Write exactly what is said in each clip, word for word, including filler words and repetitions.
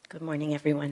Good morning, everyone.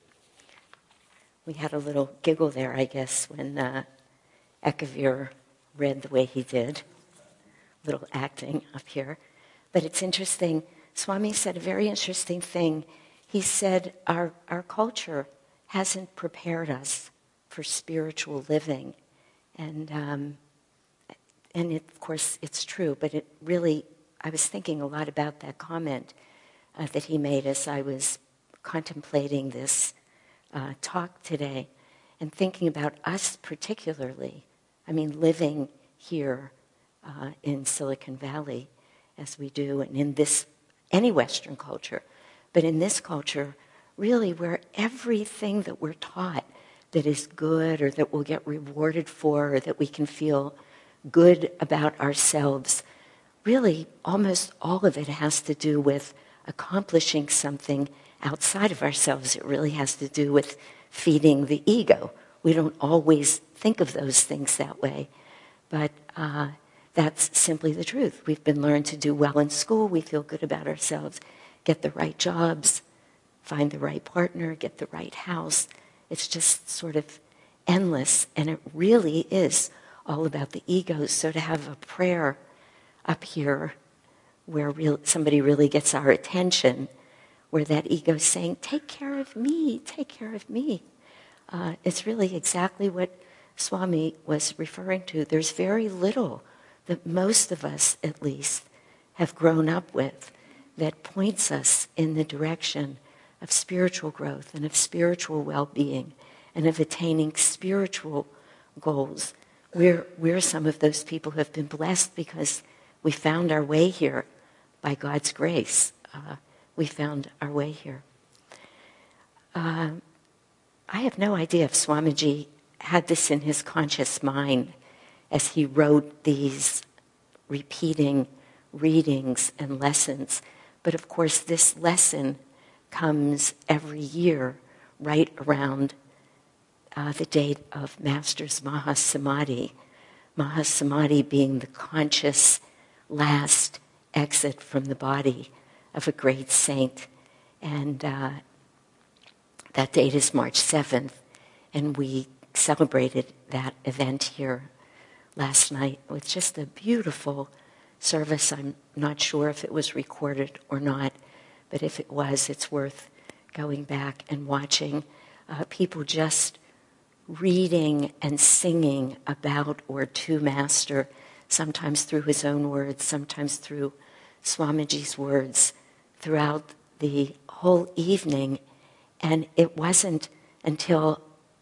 We had a little giggle there, I guess, when uh, Ekavir read the way he did. Little acting up here. But it's interesting. Swami said a very interesting thing. He said our, our culture hasn't prepared us for spiritual living. And, um, and it, of course, it's true, but it really, I was thinking a lot about that comment uh, that he made as I was contemplating this uh, talk today and thinking about us particularly. I mean, living here uh, in Silicon Valley as we do, and in this, any Western culture, but in this culture, really where everything that we're taught that is good or that we'll get rewarded for or that we can feel good about ourselves, really almost all of it has to do with accomplishing something outside of ourselves. It really has to do with feeding the ego. We don't always think of those things that way, but uh, that's simply the truth. We've been learned to do well in school. We feel good about ourselves, get the right jobs, find the right partner, get the right house. It's just sort of endless, and it really is all about the ego. So to have a prayer up here where real, somebody really gets our attention, where that ego is saying, take care of me, take care of me. Uh, it's really exactly what Swami was referring to. There's very little that most of us, at least, have grown up with that points us in the direction of spiritual growth and of spiritual well-being and of attaining spiritual goals. We're, we're some of those people who have been blessed because we found our way here by God's grace. Uh, we found our way here. Uh, I have no idea if Swamiji had this in his conscious mind as he wrote these repeating readings and lessons. But of course, this lesson comes every year right around uh, the date of Master's Mahasamadhi. Mahasamadhi being the conscious last exit from the body of a great saint. And uh, that date is March seventh, and we celebrated that event here last night with just a beautiful service. I'm not sure if it was recorded or not, but if it was, it's worth going back and watching. Uh, people just reading and singing about or to Master, sometimes through his own words, sometimes through Swamiji's words, throughout the whole evening. And it wasn't until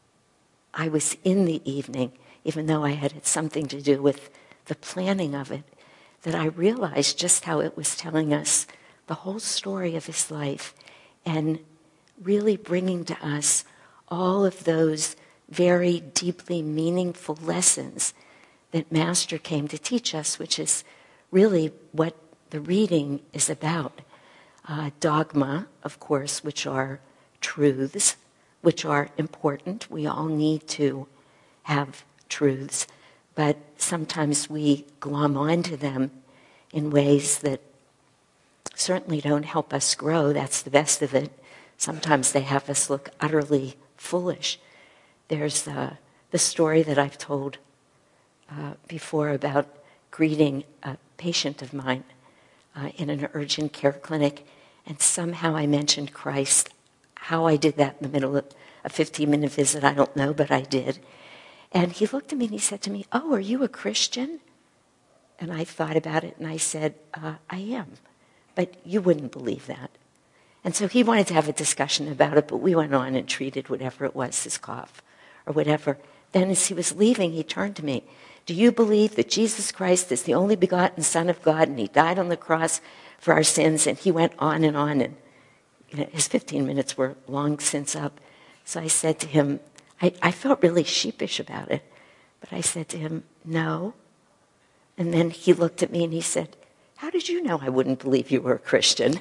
I was in the evening, even though I had something to do with the planning of it, that I realized just how it was telling us the whole story of his life and really bringing to us all of those very deeply meaningful lessons that Master came to teach us, which is really what the reading is about. Uh, dogma, of course, which are truths, which are important. We all need to have truths, but sometimes we glom onto them in ways that certainly don't help us grow. That's the best of it. Sometimes they have us look utterly foolish. There's uh, the story that I've told uh, before about greeting a patient of mine uh, in an urgent care clinic, and somehow I mentioned Christ. How I did that in the middle of a fifteen-minute visit, I don't know, but I did. And he looked at me and he said to me, "Oh, are you a Christian?" And I thought about it and I said, uh, I am, but you wouldn't believe that. And so he wanted to have a discussion about it, but we went on and treated whatever it was, his cough or whatever. Then as he was leaving, he turned to me, "Do you believe that Jesus Christ is the only begotten Son of God and he died on the cross for our sins?" And he went on and on, and you know, his fifteen minutes were long since up. So I said to him, I, I felt really sheepish about it, but I said to him, "No." And then he looked at me and he said, "How did you know I wouldn't believe you were a Christian?"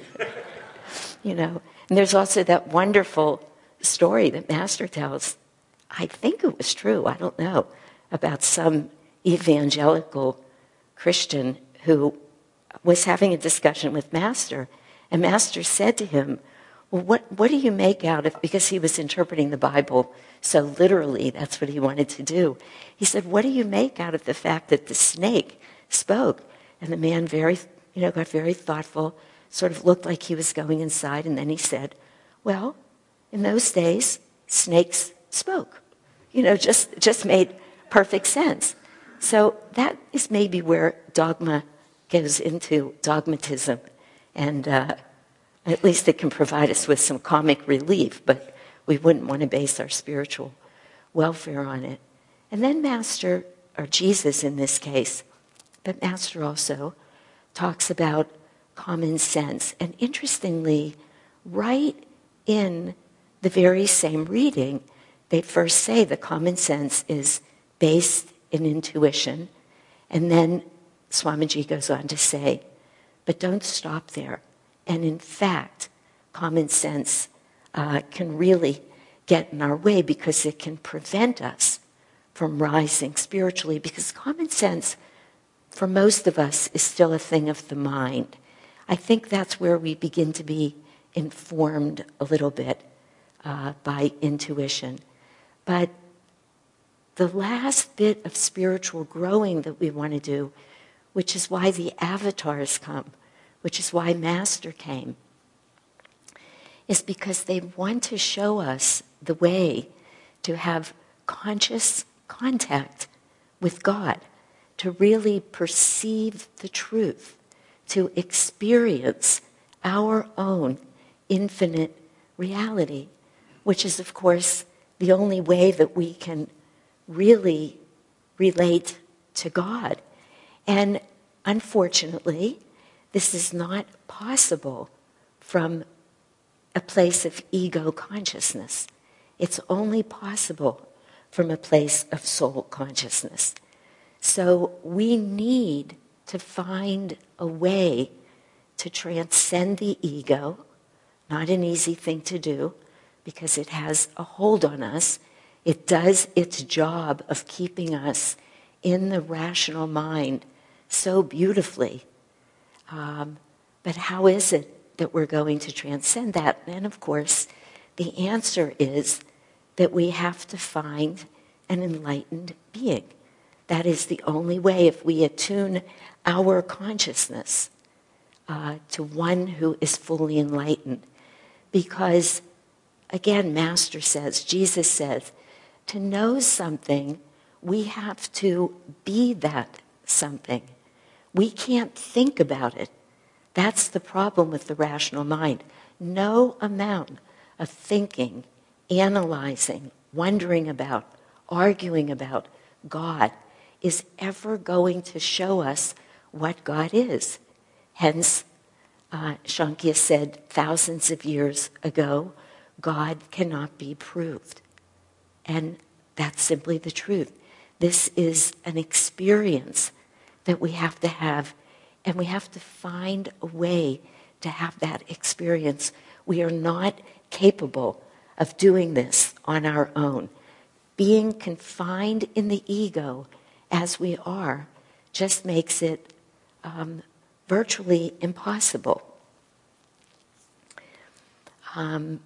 You know, and there's also that wonderful story that Master tells. I think it was true, I don't know, about some evangelical Christian who was having a discussion with Master, and Master said to him, well, what, what do you make out of, because he was interpreting the Bible so literally, that's what he wanted to do. He said, what do you make out of the fact that the snake spoke? And the man very, you know, got very thoughtful, sort of looked like he was going inside, and then he said, well, in those days, snakes spoke. You know, just, just made perfect sense. So that is maybe where dogma goes into dogmatism, and uh, at least it can provide us with some comic relief, but we wouldn't want to base our spiritual welfare on it. And then Master, or Jesus in this case, but Master also talks about common sense. And interestingly, right in the very same reading, they first say the common sense is based in intuition, and then Swamiji goes on to say, but don't stop there. And in fact, common sense uh, can really get in our way because it can prevent us from rising spiritually, because common sense, for most of us, is still a thing of the mind. I think that's where we begin to be informed a little bit uh, by intuition. But the last bit of spiritual growing that we want to do, which is why the avatars come, which is why Master came, is because they want to show us the way to have conscious contact with God, to really perceive the truth, to experience our own infinite reality, which is, of course, the only way that we can really relate to God. And unfortunately, this is not possible from a place of ego consciousness. It's only possible from a place of soul consciousness. So we need to find a way to transcend the ego. Not an easy thing to do, because it has a hold on us. It does its job of keeping us in the rational mind so beautifully. Um, but how is it that we're going to transcend that? And of course, the answer is that we have to find an enlightened being. That is the only way. If we attune our consciousness uh, to one who is fully enlightened. Because, again, Master says, Jesus says, to know something, we have to be that something. We can't think about it. That's the problem with the rational mind. No amount of thinking, analyzing, wondering about, arguing about God is ever going to show us what God is. Hence, uh, Shankya said thousands of years ago, God cannot be proved. And that's simply the truth. This is an experience that we have to have, and we have to find a way to have that experience. We are not capable of doing this on our own. Being confined in the ego as we are just makes it um, virtually impossible. Um,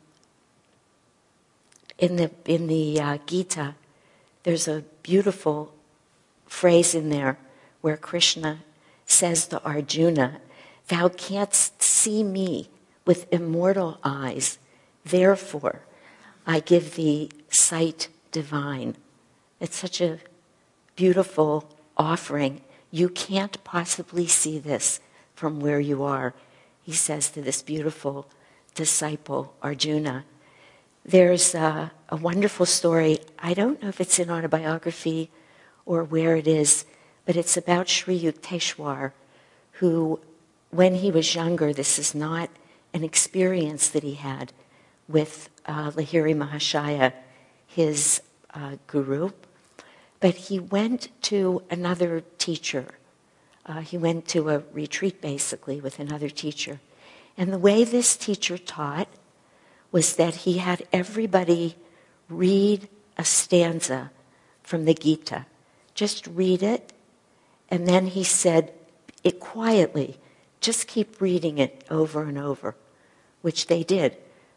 in the in the uh, Gita, there's a beautiful phrase in there where Krishna says to Arjuna, "Thou canst see me with immortal eyes, therefore I give thee sight divine." It's such a beautiful offering. You can't possibly see this from where you are, he says to this beautiful disciple, Arjuna. There's a, a wonderful story. I don't know if it's in autobiography or where it is, but it's about Sri Yukteswar, who, when he was younger, this is not an experience that he had with uh, Lahiri Mahashaya, his uh, guru, but he went to another teacher. Uh, he went to a retreat, basically, with another teacher. And the way this teacher taught was that he had everybody read a stanza from the Gita. Just read it, and then he said it quietly. Just keep reading it over and over, which they did.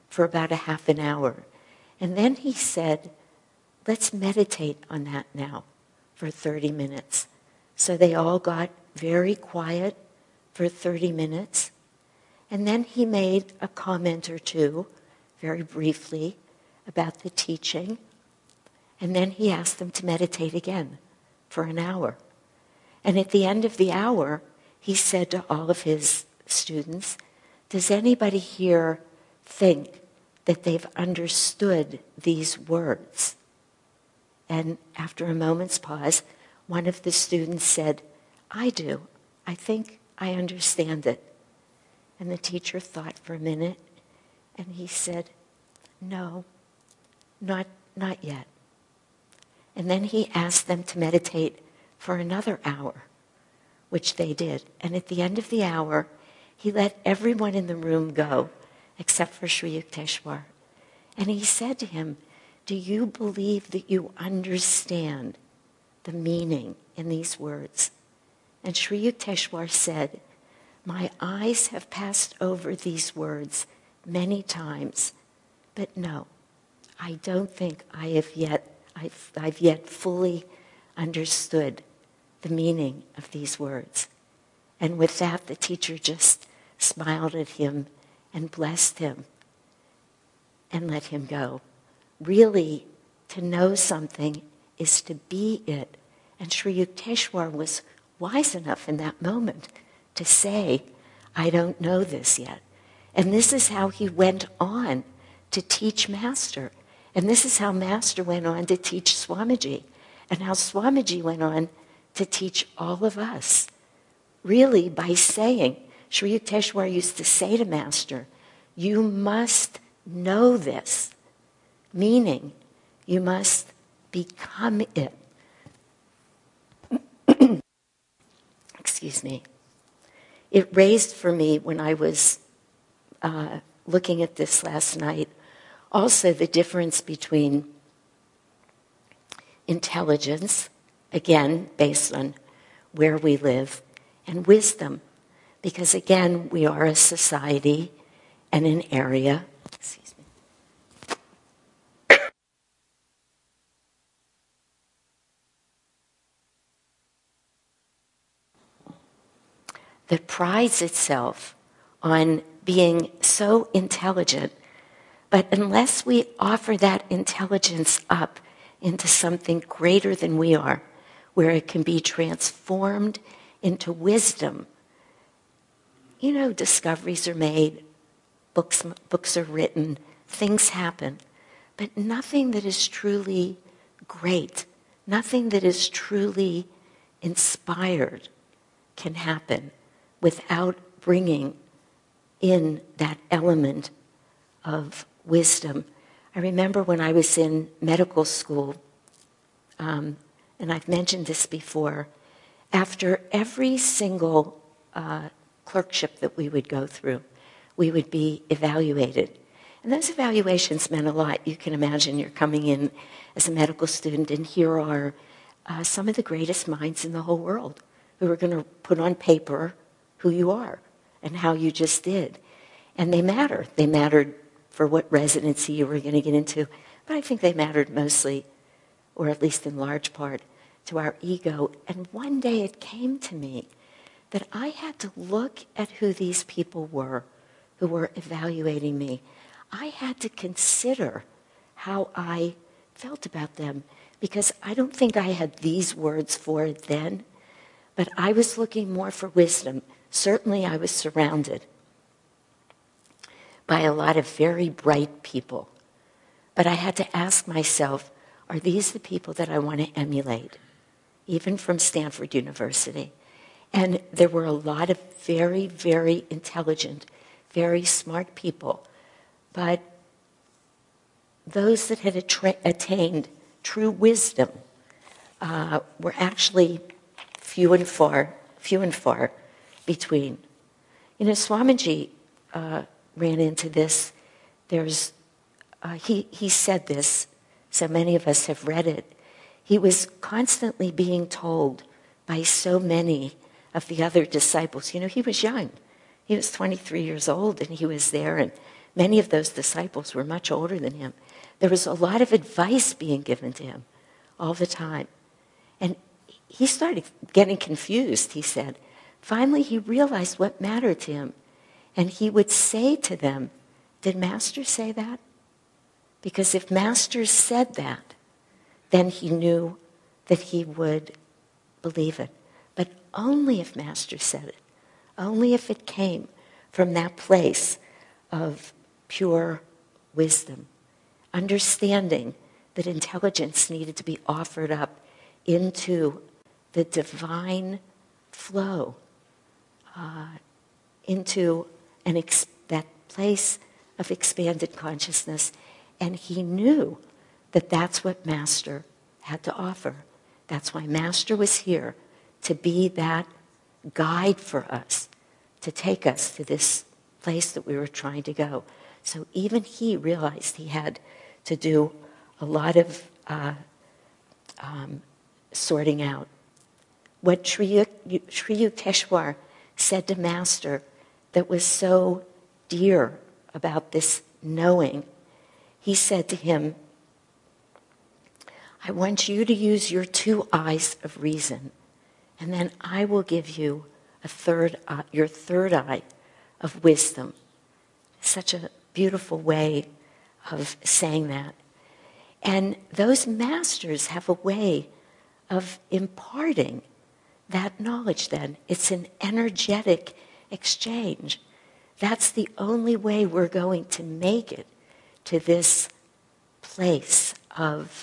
for about a half an hour. And then he said, let's meditate on that now for thirty minutes. So they all got very quiet for thirty minutes. And then he made a comment or two, very briefly, about the teaching. And then he asked them to meditate again for an hour. And at the end of the hour, he said to all of his students, does anybody here think that they've understood these words? And after a moment's pause, one of the students said, I do. I think I understand it. And the teacher thought for a minute, and he said, no, not, not yet. And then he asked them to meditate for another hour, which they did. And at the end of the hour, he let everyone in the room go, except for Sri Yukteswar. And he said to him, do you believe that you understand the meaning in these words? And Sri Yukteswar said, my eyes have passed over these words many times, but no, I don't think I have yet, I've, I've yet fully understood the meaning of these words. And with that, the teacher just smiled at him and blessed him and let him go. Really, to know something is to be it. And Sri Yukteswar was wise enough in that moment to say, I don't know this yet. And this is how he went on to teach Master. And this is how Master went on to teach Swamiji. And how Swamiji went on to teach all of us. Really, by saying, Sri Yukteswar used to say to Master, you must know this. Meaning, you must become it. Excuse me. It raised for me, when I was uh, looking at this last night, also the difference between intelligence, again, based on where we live, and wisdom. Because again, we are a society and an area, excuse me, that prides itself on being so intelligent, but unless we offer that intelligence up into something greater than we are, where it can be transformed into wisdom, you know, discoveries are made, books, books are written, things happen, but nothing that is truly great, nothing that is truly inspired can happen without bringing in that element of wisdom. I remember when I was in medical school, um, and I've mentioned this before, after every single uh, clerkship that we would go through, we would be evaluated. And those evaluations meant a lot. You can imagine you're coming in as a medical student, and here are uh, some of the greatest minds in the whole world who are going to put on paper who you are and how you just did. And they matter. They mattered for what residency you were going to get into, but I think they mattered mostly, or at least in large part, to our ego. And one day it came to me that I had to look at who these people were who were evaluating me. I had to consider how I felt about them, because I don't think I had these words for it then, but I was looking more for wisdom. Certainly I was surrounded by a lot of very bright people, but I had to ask myself, are these the people that I want to emulate, even from Stanford University? And there were a lot of very, very intelligent, very smart people, but those that had attra- attained true wisdom uh, were actually few and far, few and far between. You know, Swamiji uh, ran into this. There's, uh, he, he said this, so many of us have read it. He was constantly being told by so many of the other disciples. You know, he was young. He was twenty-three years old, and he was there, and Many of those disciples were much older than him. There was a lot of advice being given to him all the time. And he started getting confused, he said. Finally, he realized what mattered to him. And he would say to them, did Master say that? Because if Master said that, then he knew that he would believe it. But only if Master said it. Only if it came from that place of pure wisdom. Understanding that intelligence needed to be offered up into the divine flow, uh, into an ex- that place of expanded consciousness. And he knew that that's what Master had to offer. That's why Master was here, to be that guide for us, to take us to this place that we were trying to go. So even he realized he had to do a lot of uh, um, sorting out. What Sri Yukteswar said to Master that was so dear about this knowing, he said to him, I want you to use your two eyes of reason, and then I will give you a third eye, your third eye of wisdom. Such a beautiful way of saying that. And those masters have a way of imparting that knowledge then. It's an energetic exchange. That's the only way we're going to make it to this place of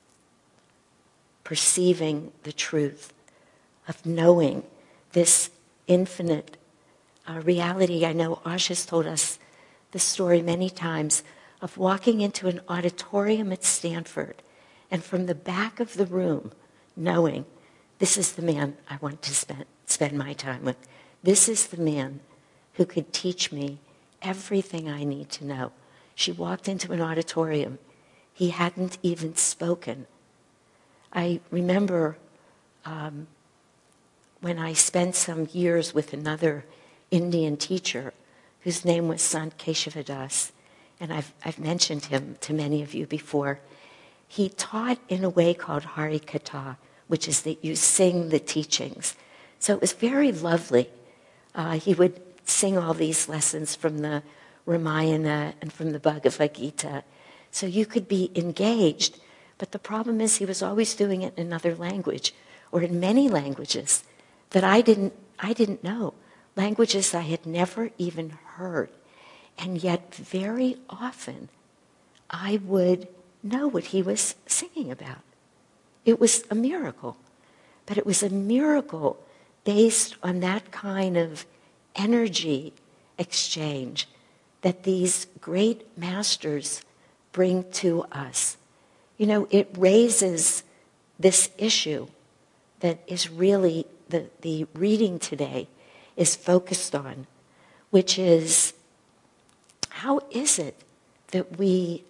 perceiving the truth, of knowing this infinite uh, reality. I know Ash has told us the story many times of walking into an auditorium at Stanford and from the back of the room knowing this is the man I want to spend, spend my time with. This is the man who could teach me everything I need to know. She walked into an auditorium. He hadn't even spoken. I remember um, when I spent some years with another Indian teacher whose name was Sant Keshavadas, and I've, I've mentioned him to many of you before. He taught in a way called Hari Katha, which is that you sing the teachings. So it was very lovely. Uh, he would sing all these lessons from the Ramayana and from the Bhagavad Gita. So you could be engaged, but the problem is he was always doing it in another language, or in many languages that I didn't, I didn't know. Languages I had never even heard. And yet very often I would know what he was singing about. It was a miracle. But it was a miracle based on that kind of energy exchange that these great masters bring to us. You know, it raises this issue that is really the, the reading today is focused on, which is, how is it that we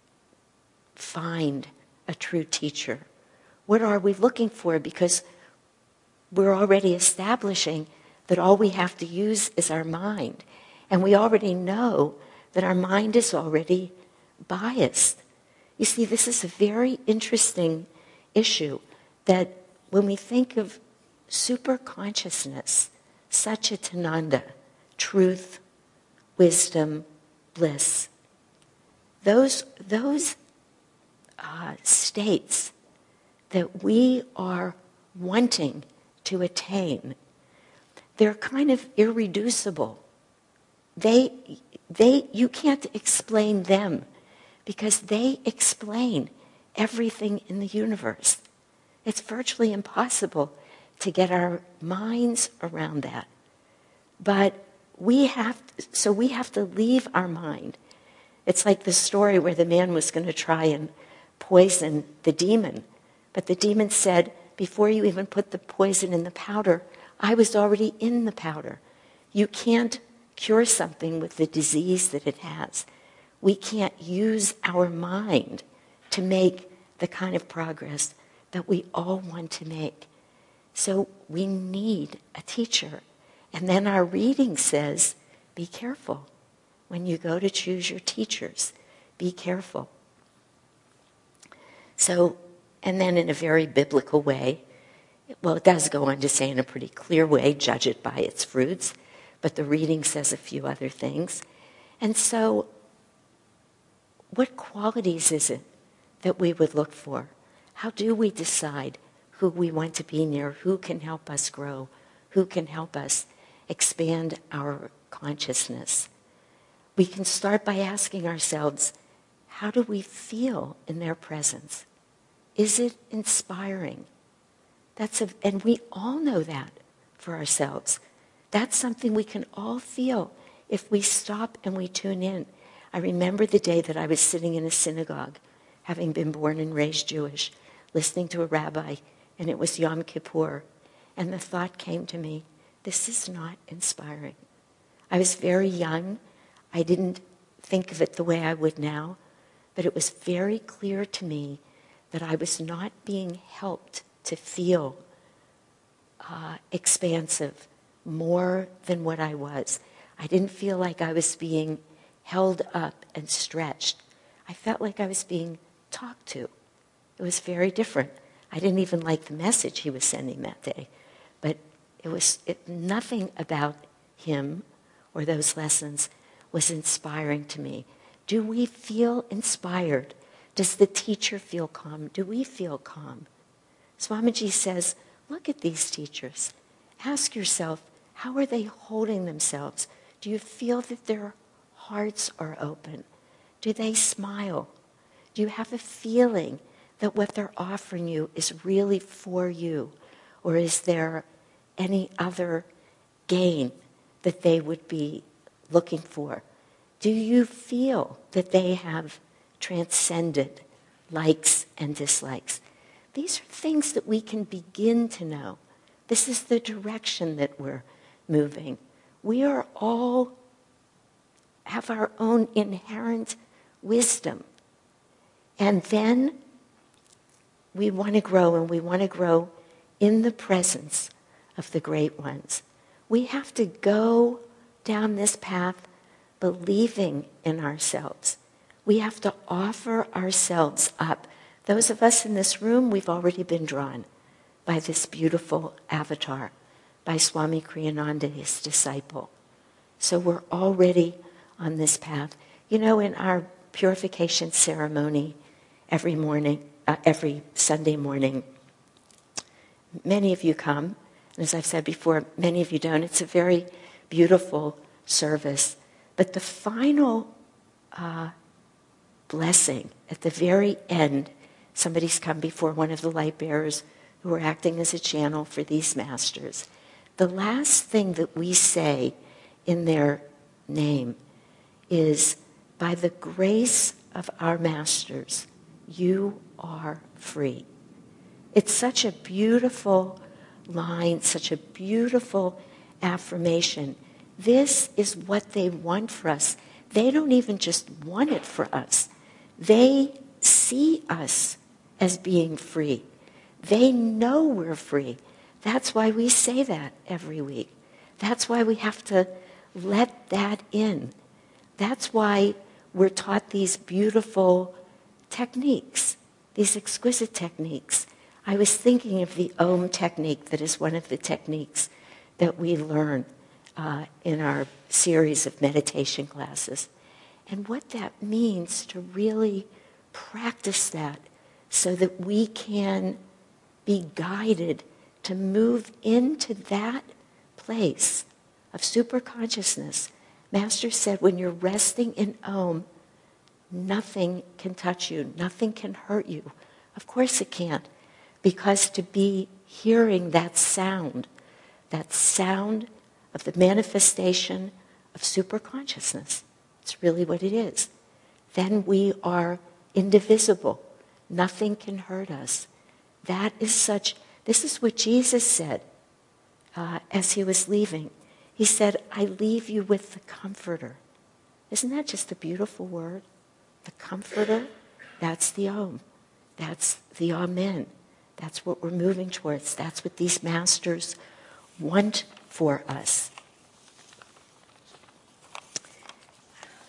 find a true teacher? What are we looking for? Because we're already establishing that all we have to use is our mind. And we already know that our mind is already biased. You see, this is a very interesting issue, that when we think of superconsciousness, Satchitananda, truth, wisdom, bliss, those, those uh, states that we are wanting to attain, they're kind of irreducible. They, they, you can't explain them because they explain everything in the universe. It's virtually impossible to get our minds around that. But we have, so we have to leave our mind. It's like the story where the man was going to try and poison the demon. But the demon said, before you even put the poison in the powder, I was already in the powder. You can't cure something with the disease that it has. We can't use our mind to make the kind of progress that we all want to make. So we need a teacher. And then our reading says, be careful. when you go to choose your teachers. Be careful. So, and then in a very biblical way, well, it does go on to say in a pretty clear way, judge it by its fruits, but the reading says a few other things. And so, what qualities is it that we would look for? How do we decide who we want to be near, who can help us grow, who can help us expand our consciousness? We can start by asking ourselves, how do we feel in their presence? Is it inspiring? That's a, and we all know that for ourselves. That's something we can all feel if we stop and we tune in. I remember the day that I was sitting in a synagogue, having been born and raised Jewish, listening to a rabbi, and it was Yom Kippur, and the thought came to me, this is not inspiring. I was very young. I didn't think of it the way I would now, but it was very clear to me that I was not being helped to feel uh, expansive more than what I was. I didn't feel like I was being held up and stretched. I felt like I was being talked to. It was very different. I didn't even like the message he was sending that day. But it was it, nothing about him or those lessons was inspiring to me. Do we feel inspired? Does the teacher feel calm? Do we feel calm? Swamiji says, look at these teachers. Ask yourself, how are they holding themselves? Do you feel that their hearts are open? Do they smile? Do you have a feeling that what they're offering you is really for you? Or is there any other gain that they would be looking for? Do you feel that they have transcended likes and dislikes? These are things that we can begin to know. This is the direction that we're moving. We are all have our own inherent wisdom. And then we want to grow, and we want to grow in the presence of the great ones. We have to go down this path believing in ourselves. We have to offer ourselves up. Those of us in this room, we've already been drawn by this beautiful avatar, by Swami Kriyananda, his disciple. So we're already on this path. You know, in our purification ceremony every morning, uh, every Sunday morning, many of you come, and as I've said before, many of you don't. It's a very beautiful service. But the final uh, blessing at the very end, somebody's come before one of the light bearers who are acting as a channel for these masters. The last thing that we say in their name is, by the grace of our masters, you are free. It's such a beautiful line, such a beautiful affirmation. This is what they want for us. They don't even just want it for us. They see us as being free. They know we're free. That's why we say that every week. That's why we have to let that in. That's why we're taught these beautiful techniques, these exquisite techniques. I was thinking of the Om technique that is one of the techniques that we learn uh, in our series of meditation classes. And what that means to really practice that so that we can be guided to move into that place of superconsciousness. Master said, when you're resting in Om, nothing can touch you, nothing can hurt you. Of course it can't, because to be hearing that sound, that sound of the manifestation of superconsciousness, it's really what it is. Then we are indivisible. Nothing can hurt us. That is such, this is what Jesus said uh, as he was leaving. He said, I leave you with the Comforter. Isn't that just a beautiful word? The Comforter, that's the Om. That's the Amen. That's what we're moving towards. That's what these masters want for us.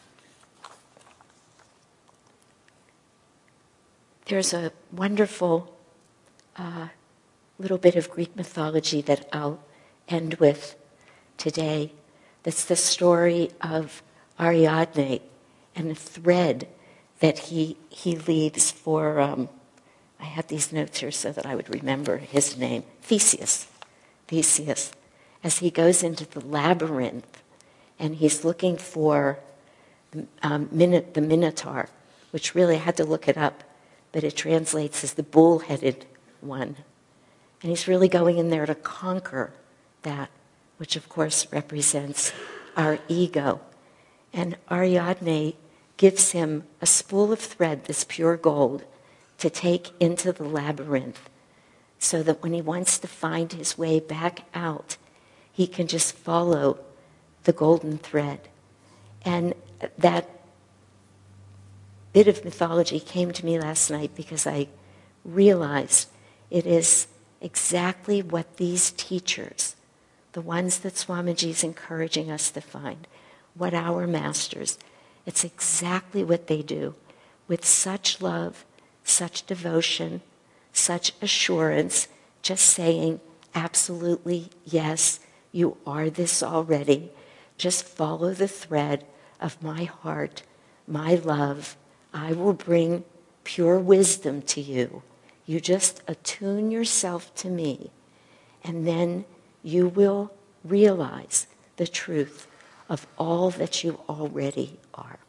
there's a wonderful uh, little bit of Greek mythology that I'll end with today. That's the story of Ariadne and the thread that he he leads for, um, I had these notes here so that I would remember his name, Theseus. Theseus, as he goes into the labyrinth and he's looking for um, Min- the Minotaur, which really I had to look it up, but it translates as the bull-headed one. And he's really going in there to conquer that, which of course represents our ego. And Ariadne gives him a spool of thread, this pure gold, to take into the labyrinth, so that when he wants to find his way back out, he can just follow the golden thread. And that bit of mythology came to me last night because I realized it is exactly what these teachers, the ones that Swamiji is encouraging us to find, what our masters, it's exactly what they do with such love, such devotion, such assurance, just saying, absolutely, yes, you are this already. Just follow the thread of my heart, my love. I will bring pure wisdom to you. You just attune yourself to me, and then you will realize the truth of all that you already are.